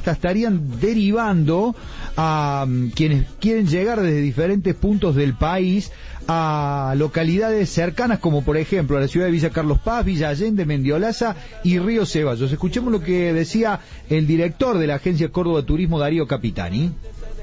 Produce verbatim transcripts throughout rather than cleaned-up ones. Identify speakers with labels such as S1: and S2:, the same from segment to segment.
S1: hasta estarían derivando a um, quienes quieren llegar desde diferentes puntos del país a localidades cercanas, como por ejemplo a la ciudad de Villa Carlos Paz, Villa Allende, Mendiolaza y Río Ceballos. Escuchemos lo que decía el director de la agencia Córdoba Turismo, Darío Capitani.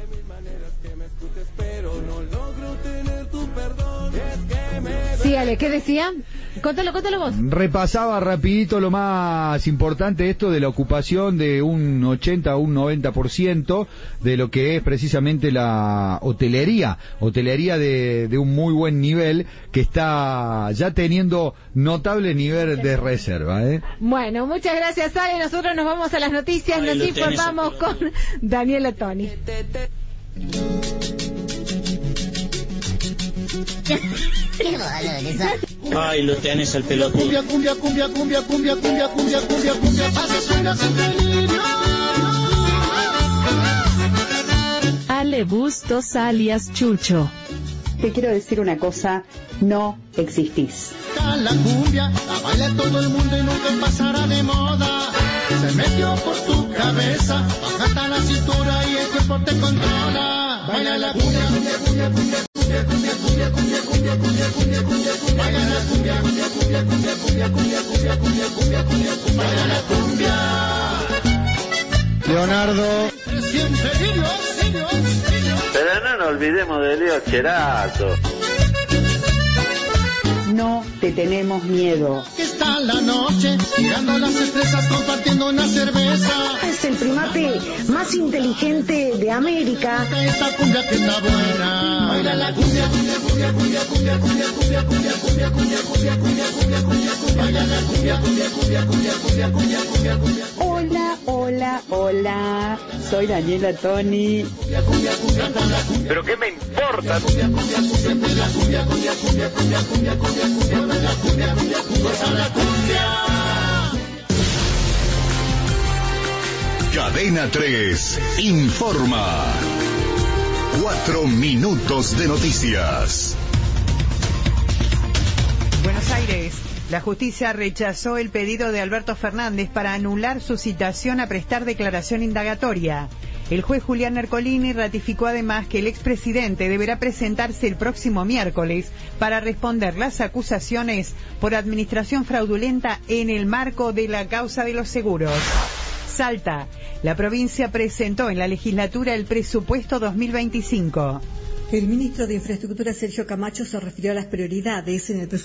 S2: Sí, Ale, ¿qué decía? Contalo, contalo vos.
S1: Repasaba rapidito lo más importante, esto de la ocupación de un ochenta a un noventa por ciento de lo que es precisamente la hotelería, hotelería de, de un muy buen nivel, que está ya teniendo notable nivel de reserva, ¿eh?
S2: Bueno, muchas gracias, Ale. Nosotros nos vamos a las noticias,
S3: Ay,
S2: nos informamos con Daniela Toni.
S3: Ay, lo tenés al pelotudo.
S4: Cumbia, cumbia, cumbia, cumbia, cumbia, cumbia, cumbia, cumbia, cumbia, pasa, suena, siempre lindo.
S5: Ale Bustos alias Chucho.
S6: Te quiero decir una cosa, no existís.
S4: La cumbia, la baila todo el mundo y nunca pasará de moda. Se metió por tu cabeza, bajata la cintura y el cuerpo te controla. Baila la cumbia, cumbia, cumbia, cumbia, cumbia, cumbia, cumbia, cumbia, cumbia, cumbia, cumbia, cumbia, cumbia, baila la cumbia, cumbia, cumbia, cumbia, cumbia, cumbia, cumbia, cumbia, cumbia, cumbia, cumbia, baila la cumbia.
S1: Leonardo.
S7: Pero no nos olvidemos de Leo Cherato.
S6: No te tenemos miedo.
S4: Está la noche, mirando las estrellas, compartiendo una cerveza.
S8: Es el primate más inteligente de América.
S4: Esta cumbia que está buena. Baila la cumbia, cumbia, cumbia, cumbia, cumbia, cumbia, cumbia, cumbia, cumbia, cumbia, cumbia, cumbia, cumbia, cumbia, cumbia, baila la cumbia, cumbia, cumbia, cumbia, cumbia, cumbia, cumbia, cumbia.
S6: Hola, hola, hola. Soy Daniela Toni.
S7: ¿Pero qué me importa?
S9: Cadena tres informa. Cuatro minutos de noticias.
S10: Buenos Aires. La justicia rechazó el pedido de Alberto Fernández para anular su citación a prestar declaración indagatoria. El juez Julián Ercolini ratificó además que el expresidente deberá presentarse el próximo miércoles para responder las acusaciones por administración fraudulenta en el marco de la causa de los seguros. Salta. La provincia presentó en la legislatura el presupuesto dos mil veinticinco.
S11: El ministro de Infraestructura, Sergio Camacho, se refirió a las prioridades en el presupuesto